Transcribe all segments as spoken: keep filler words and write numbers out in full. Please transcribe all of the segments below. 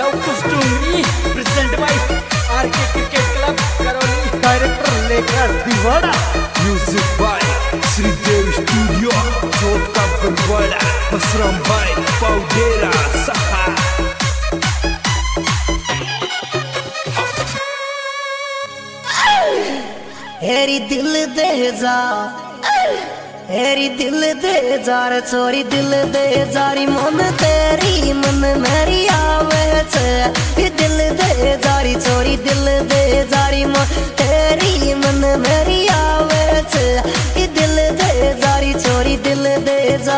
Lavkush Doongri present by R K cricket club Karauli director लेकर दिवाड़ा music by Shridev studio छोटा बड़ा बसराम भाई पाउडेरा सहा हेरी दिल दे जा हेरी दिल दे जार चोरी दिल दे जारी मन तेरी मन मेरी आवे छे दिल दे जारी चोरी दिल दे जारी मन तेरी मन मेरी आवे छे दिल दे जारी चोरी दिल दे जा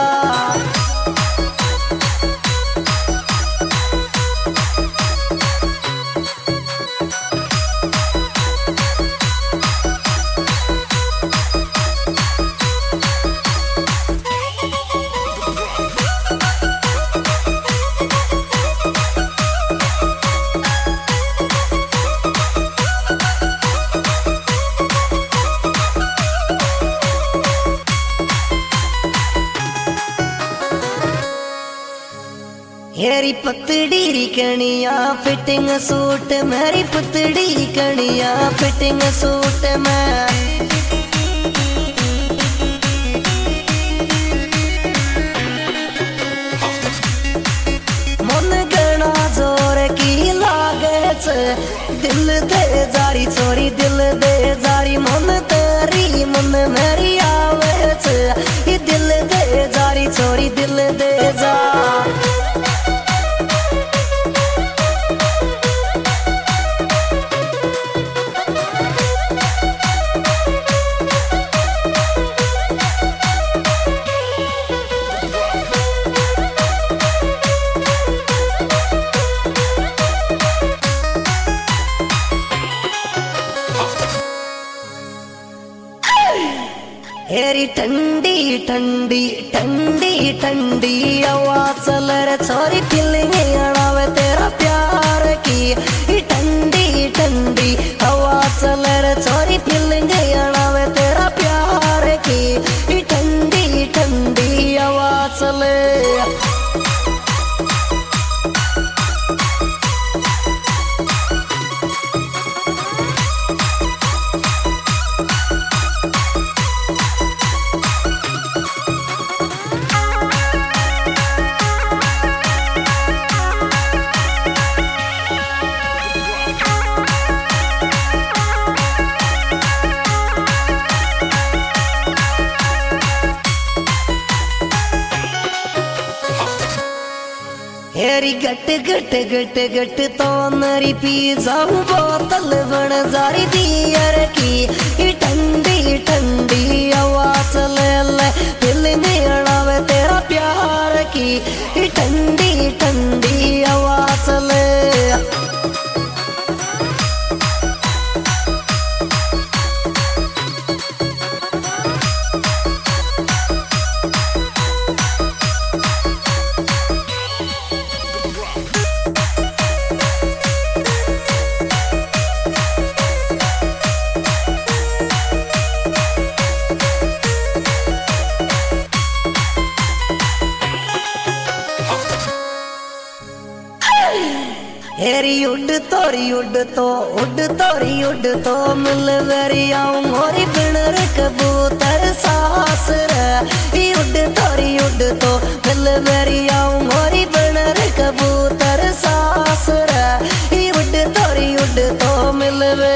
मेरी पतड़ी कनिया फिटिंग सूट मेरी पतड़ी कनिया फिटिंग सूट में मन गणा जोर की लागे दिल दे जारी चोरी दिल दे जारी मन तेरी मन मेरी आवे ये दिल दे जारी चोरी दिल दे जा हेरी ठंडी ठंडी ठंडी ठंडी आवाज चलर छोरी फीलिंग अड़ावे तेरा प्यार की ठंडी ठंडी आवाज चलर छोरी फीलिंग अड़ावे तेरा प्यार की ठंडी ठंडी आवाज चले हेरी गट गट गट गट तो नरी पी जाऊं बोतल बन जारी बियर की ठंडी ठंडी आवाज ले ले दिल में अड़ावे तेरा प्यार की ठंडी ठंडी आवाज ले हेरी उड तोरी उड तो उड तोरी उड तो मिल वेरी आऊं मोरी बिनर कबूतर सास रे उड तोरी उड तो मिल वेरी आऊं मोरी बिनर कबूतर सास रे उड तोरी उड तो मिल वे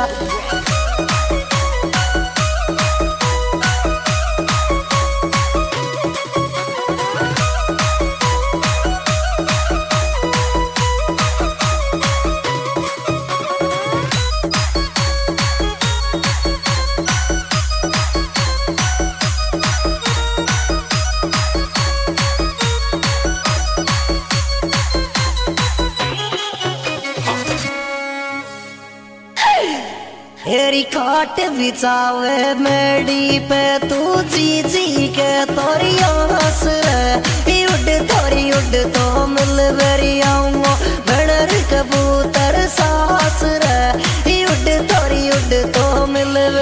हेरी खाट बिछावे मेडी पे तू जी जी के तोरी आस रे उड तोरी उड तो मिल वेरी आऊं बनर कबूतर सास रे उड तोरी उड तो मिल वे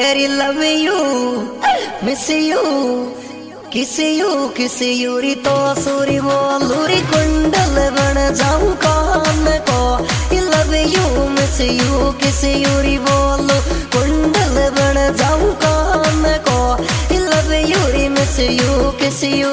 हेरी love you miss you kiss you kiss यूरी तो सूरी बोलूरी कुंडल बन जाऊं कान को love you miss you kiss यूरी बोलू कुंडल बन जाऊं कान को लव यूरी मिस यू किस यू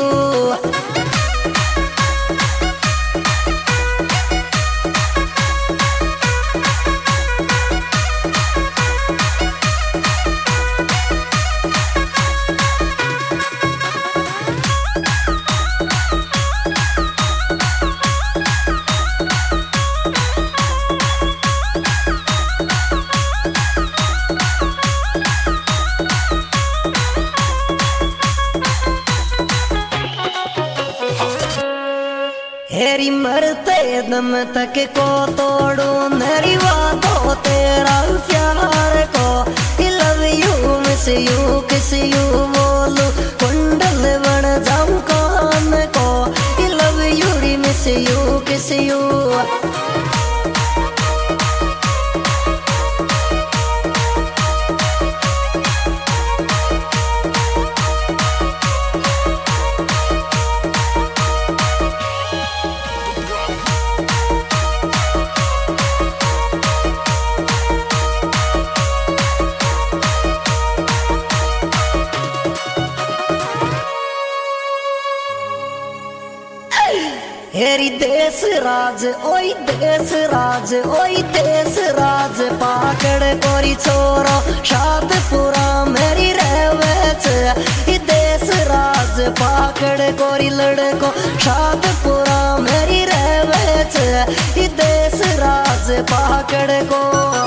हेरी मरते दम तक को तोड़ू मेरी बातों तेरा प्यार को love you miss you kiss you बोलू कुंडल बन जाऊं कान को लव यू री मिस यू किस यू हेरी देश राज ओई देश राज ओई देश राज पाकड़ कोरी छोरो शादपुरा मेरी रहवेच देश राज पाकड़ कोरी लड़को शादपुरा मेरी रहवेच देश राज पाकड़ को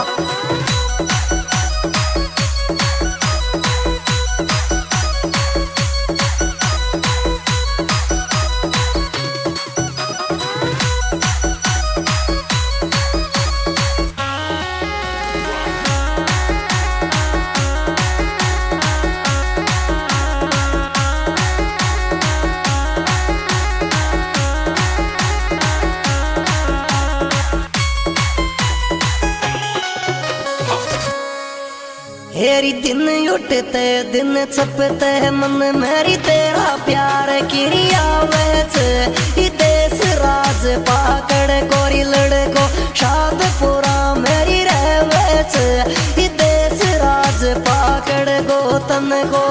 हेरी दिन उठते दिन छपते मन मेरी तेरा प्यार किरिया वेच देश राज पाकड़ कोरी लड़को शादपुरा मेरी रहवेच देश राज पाकड़ को तन को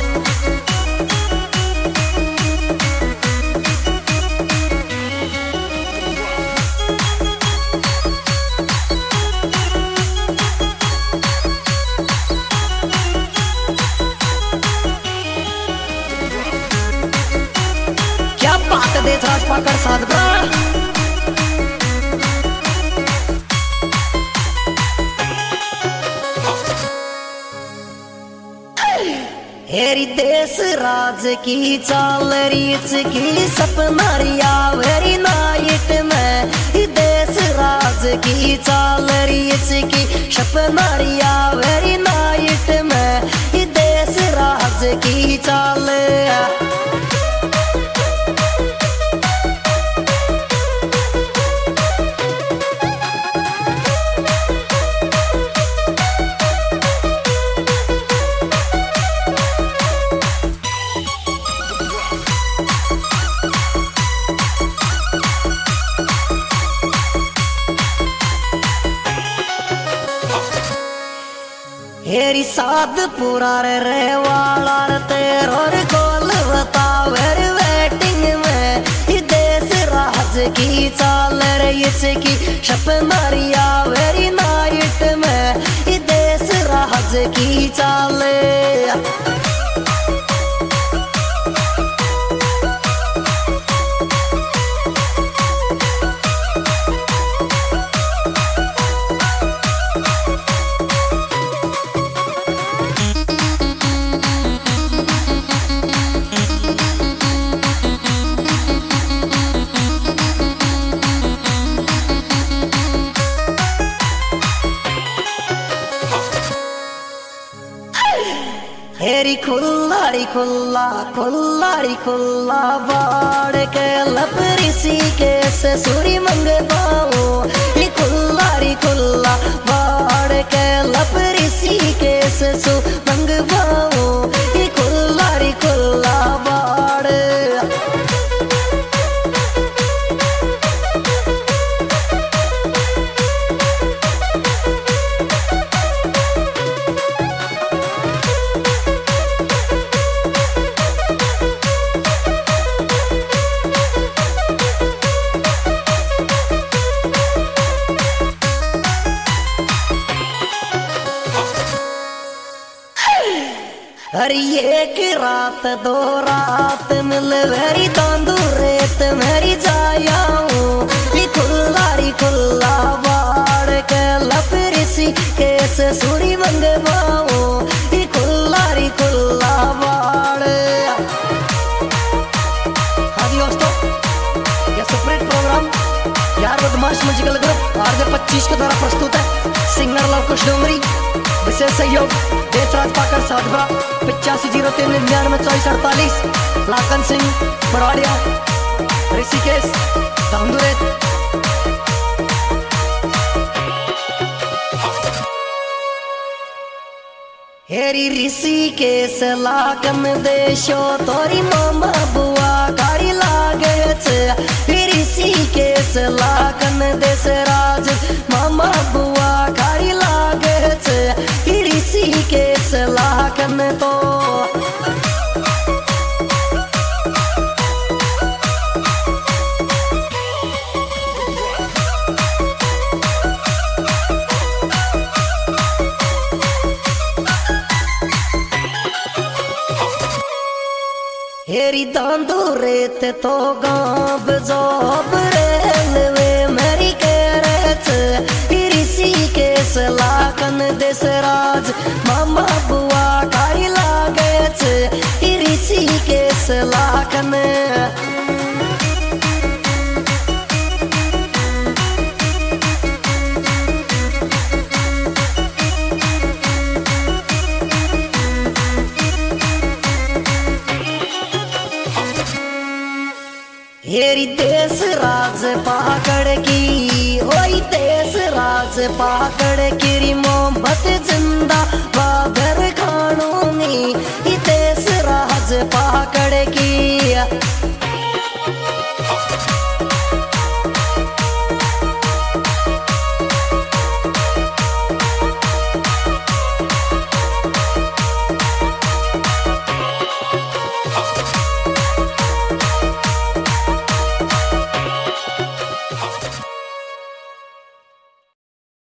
देश राज पाकड़ साथ ब्रा हेरी देश राज की चाल रीच की सपना रिया वेरी नाइट में देश राज की चाल रीच की सपना रिया वेरी नाइट में देश राज की चाल हेरी साधपुरा रे वाला तेरो गोल बतावे वेटिंग में देश राज की चाल इसकी सपना रिया वेरी नाइट में देश राज की चाल हेरी खुल्ला खुल्लारी खुल्ला बाड़ के लपरिसी के ससुरी मंगवाओ खुल्लारी खुल्ला बाड़ के लपरिसी के ससु मंगवाओ खुल्लारी खुल्ला बाड़। हर एक रात दो रात मिल मेरी तांदू रेत मेरी जायाऊं खुल्लारी खुल्ला बाड़ के लपरिसी के ससुरी मंगवाओ खुल्लारी खुल्ला बाड़। हाँ जी दोस्तों, यह सेपरेट प्रोग्राम यार बदमाश म्यूजिकल ग्रुप आर जे पच्चीस के द्वारा प्रस्तुत है। सिंगर लवकुश डोंगरी, विशेष सहयोग देशराज पाकर साधवा, पिचासी जीरो तीन निन्यानवे चौबीस अड़तालीस, लाखन सिंह बरवाड़िया, ऋषिकेश धामदुरेत। हेरी ऋषिकेश लाखन देशो तोरी मामा बुआ कारी लागे ऋषिकेश लाखन देश राज मामा बुआ कारी लागे ऋषिकेश लाखन तो हेरी दांदू रेत तो गांव जोब रेलवे मेरी केरच ऋषिकेश लाखन देश राज मामा बुआ कारी लागेच ऋषिकेश लाखन। हेरी देश राज पाकड़ की ओई देश राज पाकड़ की मोहब्बत जिंदा बाबर खानों में देश राज पाकड़ की।